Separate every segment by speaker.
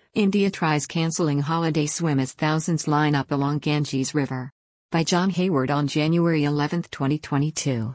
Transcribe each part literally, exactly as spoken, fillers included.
Speaker 1: India tries cancelling holiday swim as thousands line up along Ganges River. By John Hayward on January eleventh, twenty twenty-two.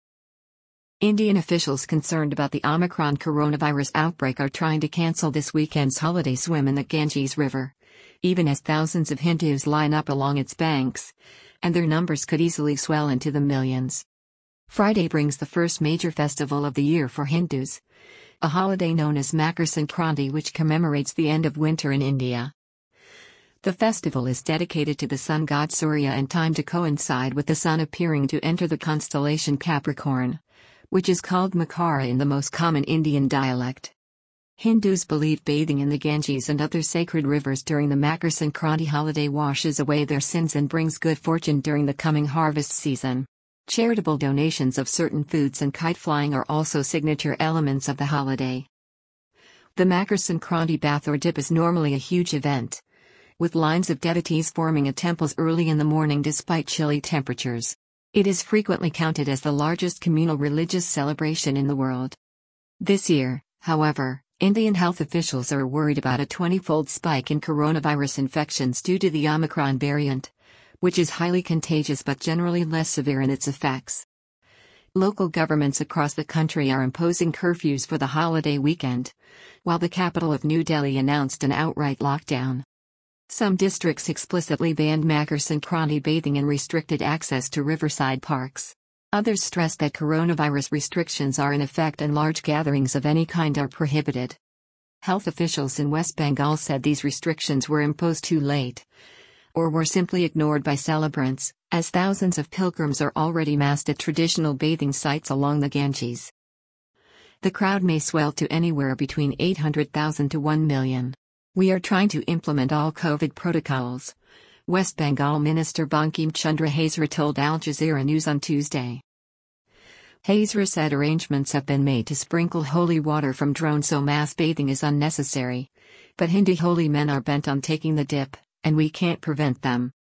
Speaker 1: Indian officials concerned about the Omicron coronavirus outbreak are trying to cancel this weekend's holiday swim in the Ganges River, even as thousands of Hindus line up along its banks, and their numbers could easily swell into the millions. Friday brings the first major festival of the year for Hindus, a holiday known as Makar Sankranti, which commemorates the end of winter in India. The festival is dedicated to the sun god Surya and timed to coincide with the sun appearing to enter the constellation Capricorn, which is called Makara in the most common Indian dialect. Hindus believe bathing in the Ganges and other sacred rivers during the Makar Sankranti holiday washes away their sins and brings good fortune during the coming harvest season. Charitable donations of certain foods and kite flying are also signature elements of the holiday. The Makar Sankranti bath or dip is normally a huge event, with lines of devotees forming at temples early in the morning despite chilly temperatures. It is frequently counted as the largest communal religious celebration in the world. This year, however, Indian health officials are worried about a twenty-fold spike in coronavirus infections due to the Omicron variant, which is highly contagious but generally less severe in its effects. Local governments across the country are imposing curfews for the holiday weekend, while the capital of New Delhi announced an outright lockdown. Some districts explicitly banned Makar Sankranti bathing and restricted access to riverside parks. Others stressed that coronavirus restrictions are in effect and large gatherings of any kind are prohibited. Health officials in West Bengal said these restrictions were imposed too late, or were simply ignored by celebrants, as thousands of pilgrims are already massed at traditional bathing sites along the Ganges. The crowd may swell to anywhere between eight hundred thousand to one million. We are trying to implement all COVID protocols, West Bengal Minister Bankim Chandra Hazra told Al Jazeera News on Tuesday. Hazra said arrangements have been made to sprinkle holy water from drones so mass bathing is unnecessary, but Hindu holy men are bent on taking the dip, and we can't prevent them.